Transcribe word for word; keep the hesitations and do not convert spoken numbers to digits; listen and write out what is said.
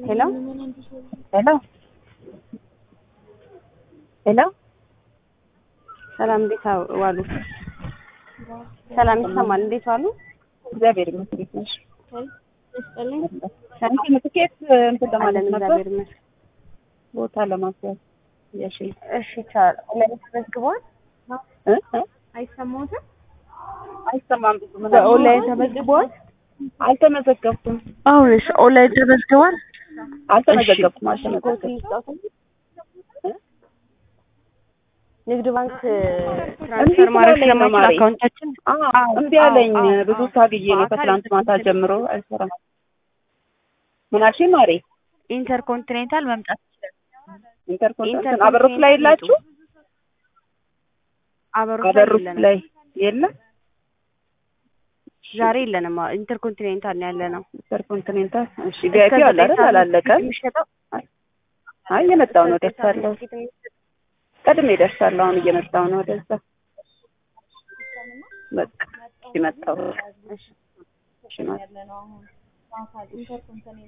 ሄሎ ሄሎ ሄሎ ሰላም እንዴት ዋሉ? ሰላም ይሰማል። እንዴት ዋሉ? እግዚአብሔር ይመስገን። ነሽ እስጠልኝ ሳንቲ ምትኬት እንትን ለማለት ነበር። እግዚአብሔር ይመስገን። ቦታ ለማስያዝ እሺ እሺ ቻል ኦንላይን ተመዝግቧል? እ አይሰማውትም? አይሰማም ብዙ ምን ኦንላይን ተመዝግቧል? አልተመዘገብኩም። አሁን እሺ ኦንላይን ተመዝግቧል? አልተመዘገብኩም። አልተመዘገብኩም። ንግድ ባንክ ትራንስፈር ማድረግ ስለማይችል አካውንታችን አዎ እምቢ አለኝ። ብዙ ታግዬ ነው ከትላንት ማታ ጀምሮ አይሰራም። ምን አልሽኝ ማሬ? ኢንተርኮንቲኔንታል መምጣት ይችላል። ኢንተርኮንቲኔንታል አበሮት ላይ የላችሁ? አበሮት ላይ የለም። ዛሬ የለንም። ኢንተርኮንቲኔንታል ነው ያለነው። ኢንተርኮንቲኔንታል እሺ። ቪአይፒ አለ አይደል? አላለቀም። አይ እየመጣሁ ነው። ደርሳለሁ። ቀድሜ ደርሳለሁ። አሁን እየመጣሁ ነው ወደዛ። በቃ እየመጣሁ እሺ። እሺ ማለት